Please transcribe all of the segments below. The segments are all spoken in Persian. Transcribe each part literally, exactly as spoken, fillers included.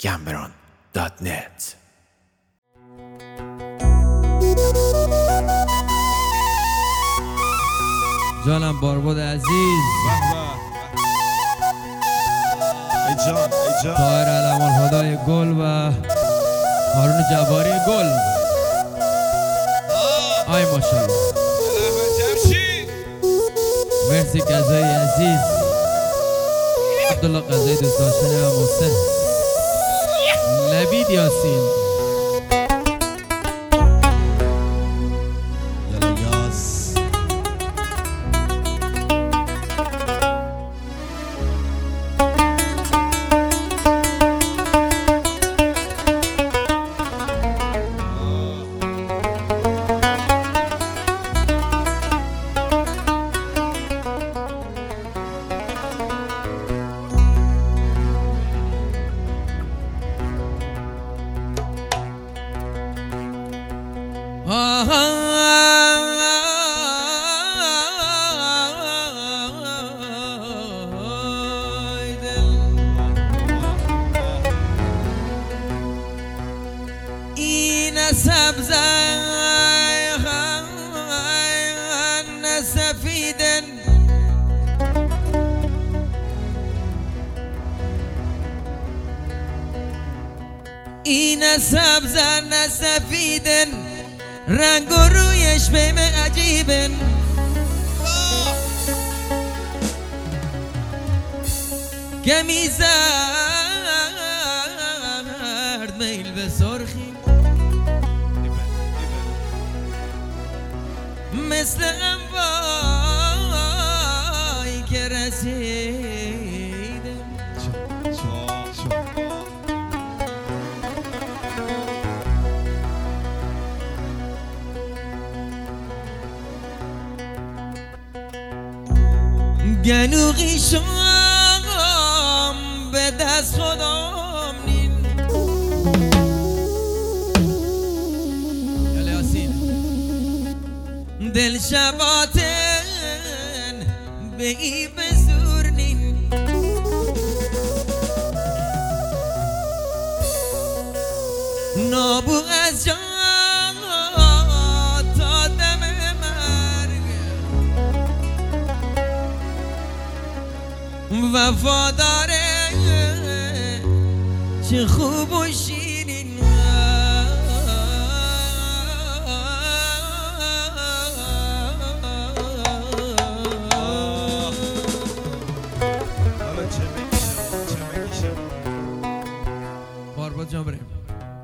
گمبران دات نت. جانم بارباد عزیز، ای جان ای جان طاهر علمان هدای گل و هارون جباری گل. آی ماشاءالله. مرسی قضایی عزیز، عبدالله قضایی دوست داشتنی و محسن نبید یاسین. این سبزه سفیدن این سبزه سفیدن رنگ و رویش بهم عجیبن کمی زرد میل به سرخی مثل انوایی که رسیدن گنوغی شام به دست خودم نین یالی آسین دل شباتن به ای بزور نین نابو از جا تا دم مرگ وفاداره چه خوب و شیرین بارباد جان بریم.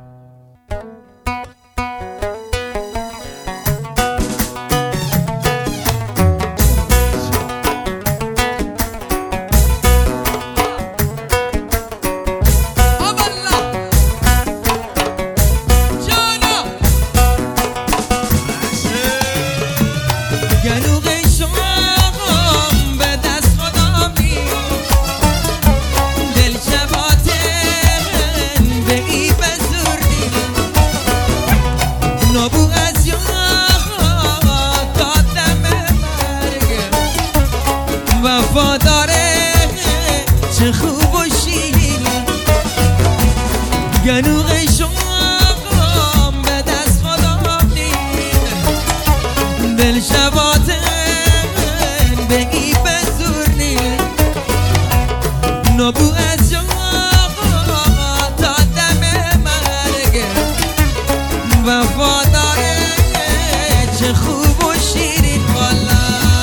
وفاداره چه خوب و شیرین گنوغ شام به دست خودم نین دل شباتن به ای بزور نین نبو از جا تا دم مرگ وفاداره چه خوب و شیرین والا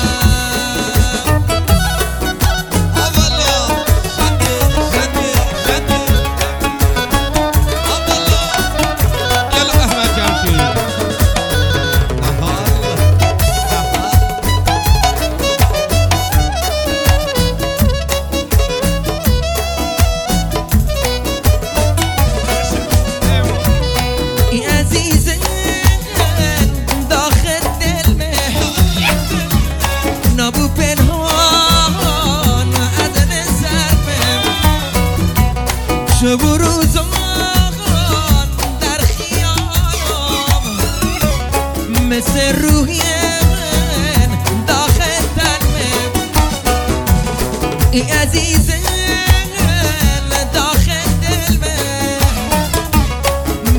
شب و روزان در خیالم مثل روحی من داخل تنم ای عزیز داخل دل من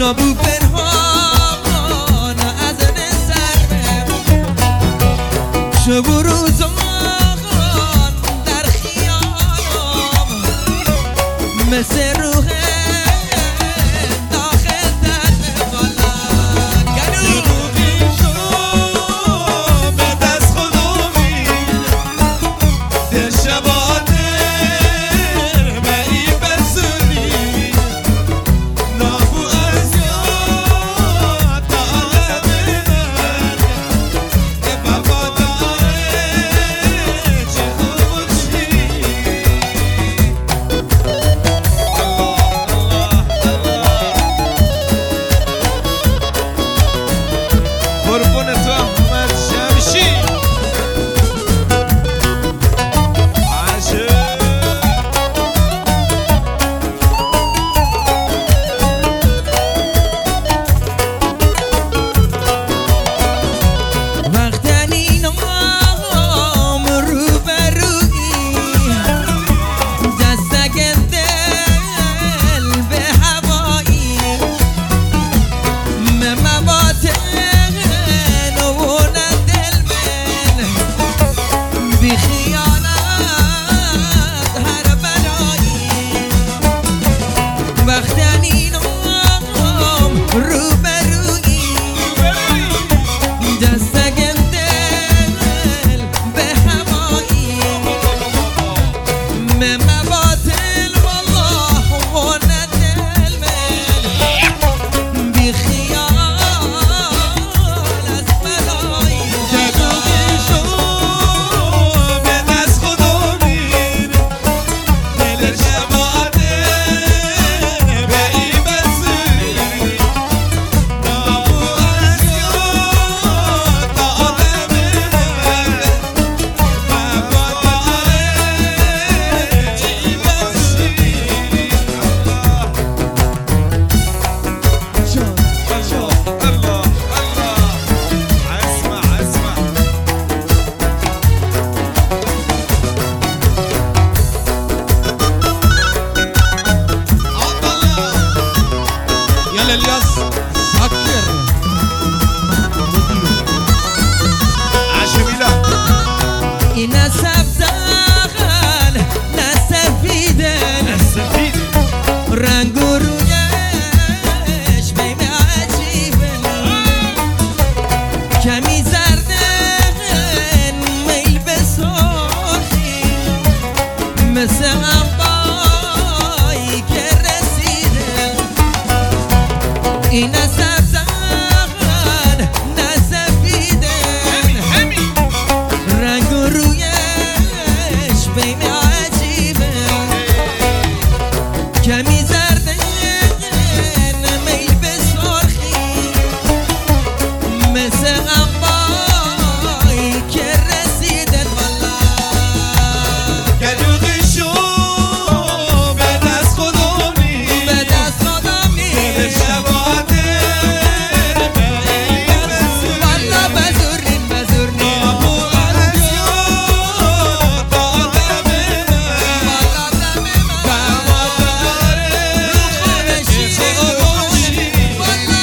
نابو پنهان از نظرم شب و روزان در خیالم مثل روح داخل در بالا روحی شو به دست خودمی در شبادر به این بسونی نابو از یاد داره من بابا داره چه خوشی قربون تو احمد شمشی عجب وقتی نام رو برویی دستک دل به هوایی ممواتن و نه دل من بی خیانت هر بلایی وقتی نام رو برویی دستک دل به هوایی ممواتن والله و نه دل من بی خیال از بلایی روحی شو به دست خودمی دل شبادر به این بسونی نابو از یاد داره من بابا داره چی باشی الله الله اسمع اسمع عبد الله يلا الياس ساکر عجميلة این سبزن نه سفیدن السفيد رنگ و رویش بین عجیبن کمی زردن میل به سرخی مثل انبایی که رسیدن این سبزن نه سفیدن رنگ و رویش بین عجیبه کمی زردن میل به سرخی مثل انبایی که رسیدن والا روحی شو به دست خودمی به دست خودم دل نیست شبادر به این بسونی والا بزرین بزرین نابو از یاد داره من والا دم من بابا داره چه خوشی والا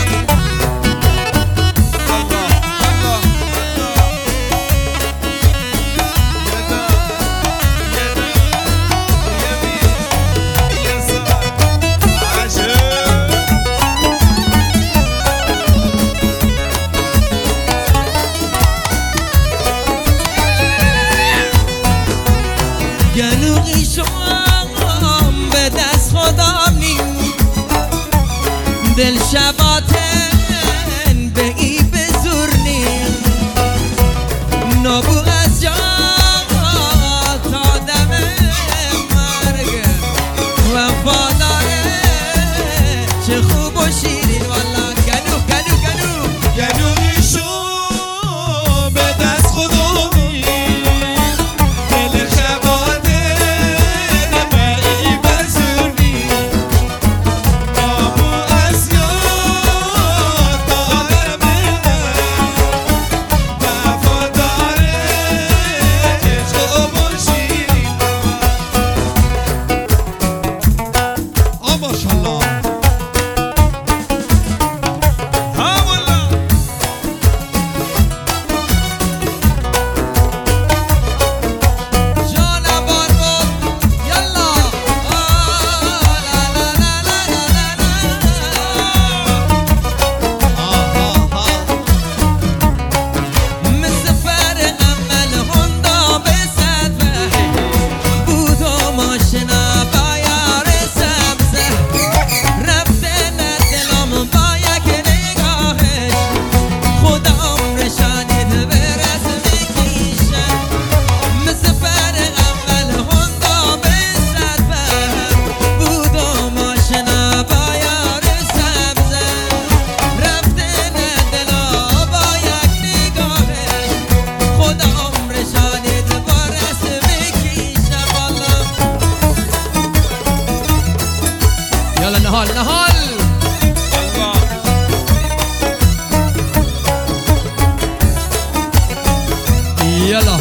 الله الله يدا يدا يمين يسار عجب گلوی شام به دست خودم نیم دل شباتن به ای بزور نیم نابو از جا تا دم مرگ وفاداره چه خوب و شیرین والا گلو گلو گلو گلوی شو به دست خودمی دل شبادر به این بسونی نابو از یاد نهال نهال الله يلا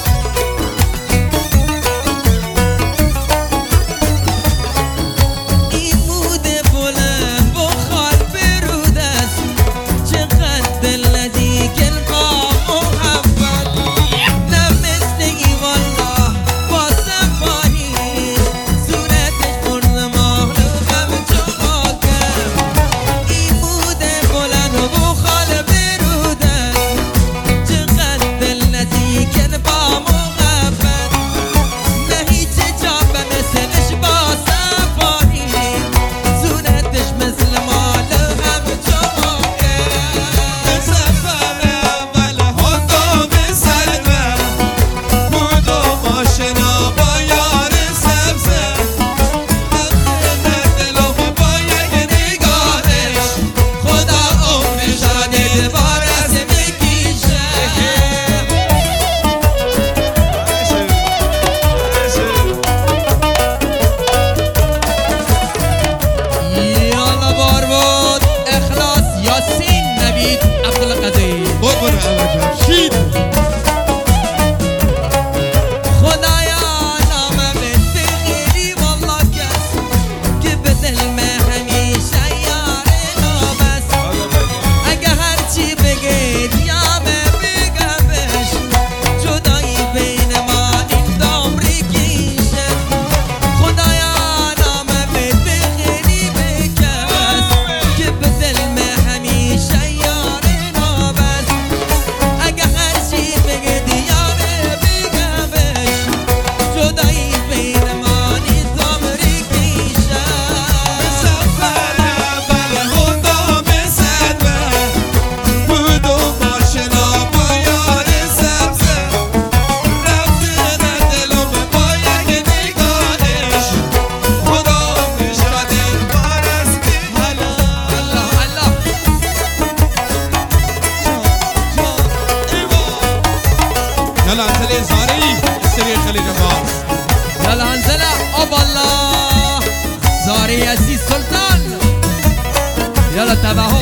يلا انزلي زاري السرير خليج عباس يلا انزلها اب الله زاري عزيز سلطان يلا تبعهم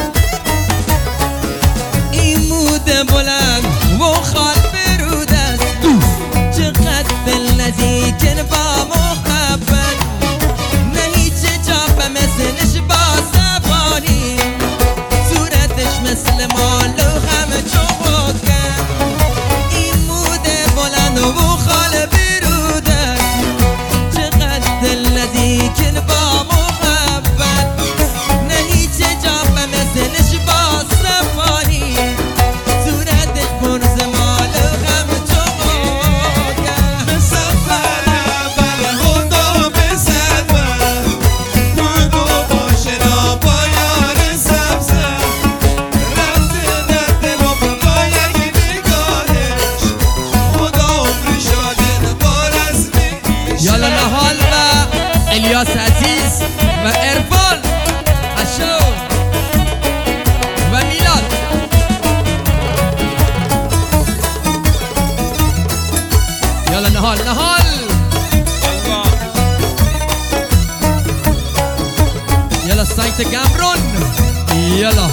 ایمود بلند و خال برود است چقدر دل نزدیکن با محبت نه هیچ جا مثلش با سفاری صورتش مثل مالو همه چوبکن ایمود بلند و خال برود است چقدر دل نزدیکن با محبت نه هیچ جا مثلش با سفاری صورتش برز مالو همه چوبکن به سفر اول خدا به سفر بود و باشنا با یار سبزه رفته در دلم با یک نگاهش خدا عمر شاده با رسمی يلا نهال و الیاس عزیز و ارفان اشو و میلاد يلا نهال نهال الله يلا سايت كامرون يلا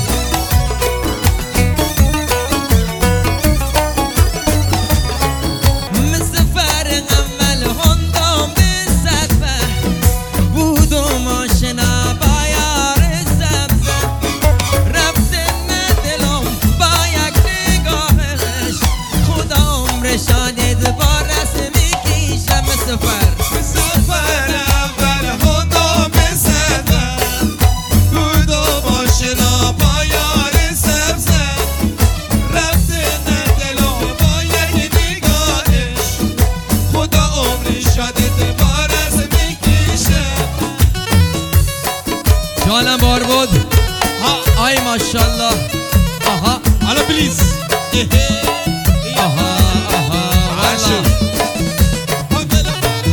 مسافر اول هندام به سفر بود و ماشنا با یار سبزه رفته نه دلم با یک نگاهش خدا عمر شادید با رسمی کیشم مسافر به سفر اول خدا به سفر بود و باشنا با یار سبزه رفته در دلم با یک نگاهش خدا عمر شادت با رسمی کشه جانم بار بود ها آی ماشاءالله آها حالا پلیز آها آها عاشق. والله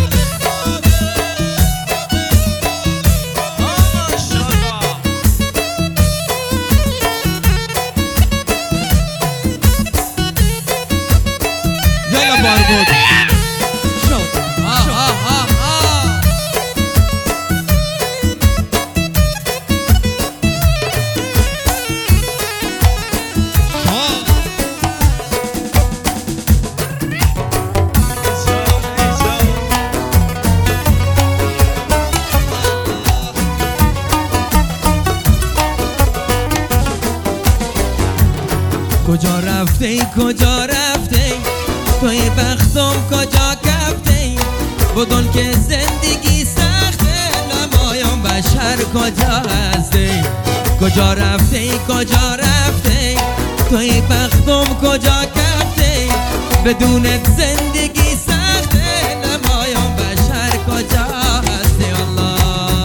يلا باربود آه آه آه آه کجا رفتی کجا رفتی توی بختم کجا کفتی بدون که زندگی سخته نمایم بشر کجا هستی کجا رفتی کجا رفتی توی بختم کجا کفتی بدون زندگی سخته نمایم بشر کجا هستی الله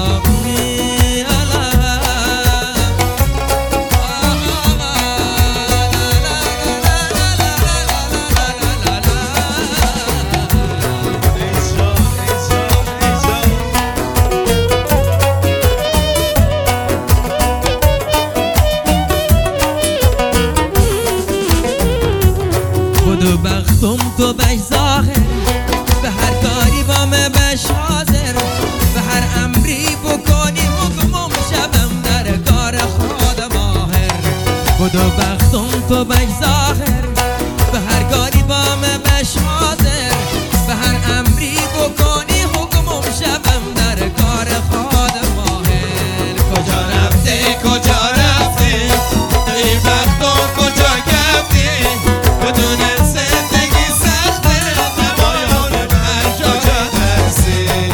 بدو بختم تو بش ظاهر به هر کاری با من بش حاضر به هر امری بکنی حکمم شبم در کار خود ماهر بدو بختم تو بش ظاهر به هر کاری با من بش حاضر به هر امری بکنی حکمم شبم در کار خود ماهر کجا رفته کجا رفته ای بختم کجا کفته بدون زندگی سخته نمایان من کجا هستی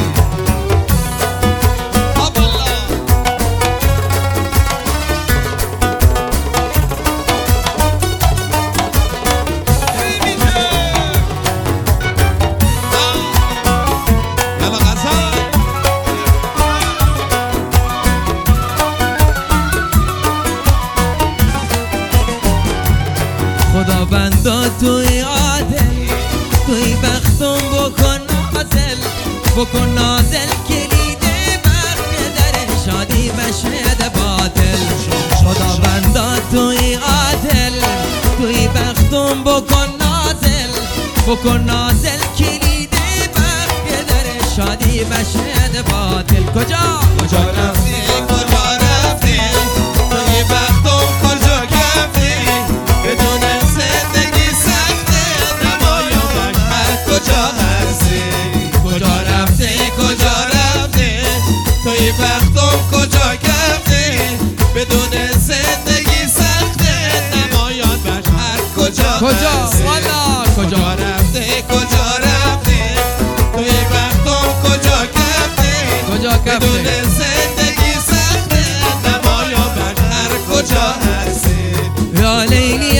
خدا بندا توی عادل توی بختم بکن نازل بکن نازل کلید بخت که در شادی بشه باطل خدا بندا توی عادل توی بختم بکن نازل بکن نازل کلید بخت که در شادی بشه باطل کجا کجا رفتی کجا رفتی توی بختم کجا کفتی بدون زندگی سخته نمایم بشر کجا هستی کجا رفتی کجا رفتی توی بختم کجا کفتی بدون زندگی سخته نمایم بشر کجا کجا هستی والا کجا کجا رفتی کجا رفتی توی بختم کجا کفتی کجا بدون کفتی زندگی سخته نمایم بشر کجا هستی یا لیلی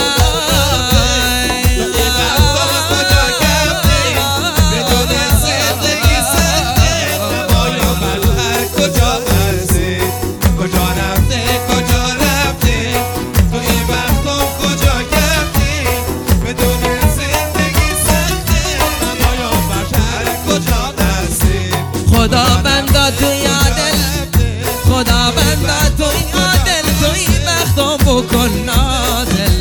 خدا بندا توی عادل خدا بندا توی عادل توی بختم بکن نازل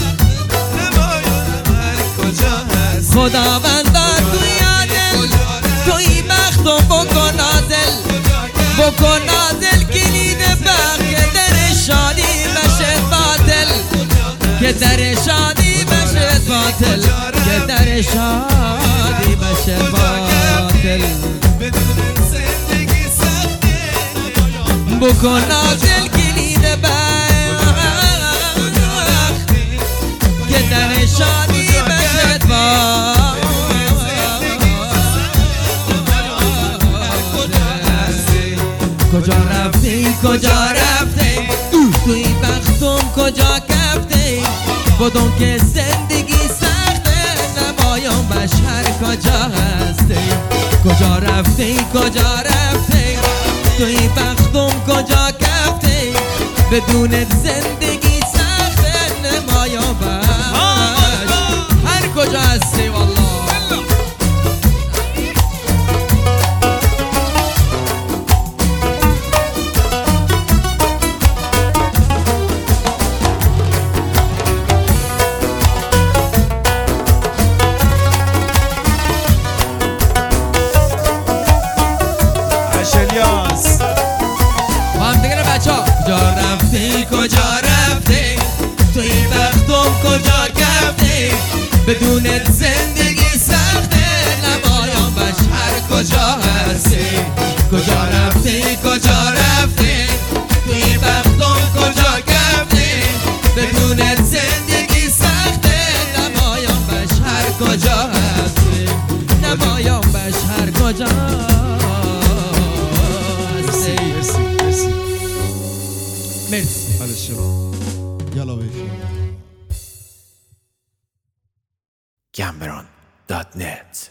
خدا بندا توی عادل توی بختم بکن نازل بکن نازل کلید بخت که در شادی بشه باطل که در شادی بشه باطل که در شادی بشه باطل بکن نازل کلید بخت که در شادی بشه باطل کجا رفتی کجا رفتی توی بختم کجا کفتی بدون که زندگی سخته نمایم بشر کجا هستی کجا رفتی کجا رفتی توی بختم کجا کفتی بدون زندگی سخته نمایم بشر هر کجا هستی والله کجا رفتی کجا رفتی توی بختم کجا کفتی بدون زندگی سخته نمایم بشر کجا هستی کجا رفتی کجا رفتی توی بختم کجا کفتی بدون زندگی کجا هستی مرسی مرسی مرسی بعد شما یالا بخیر Cameron dot net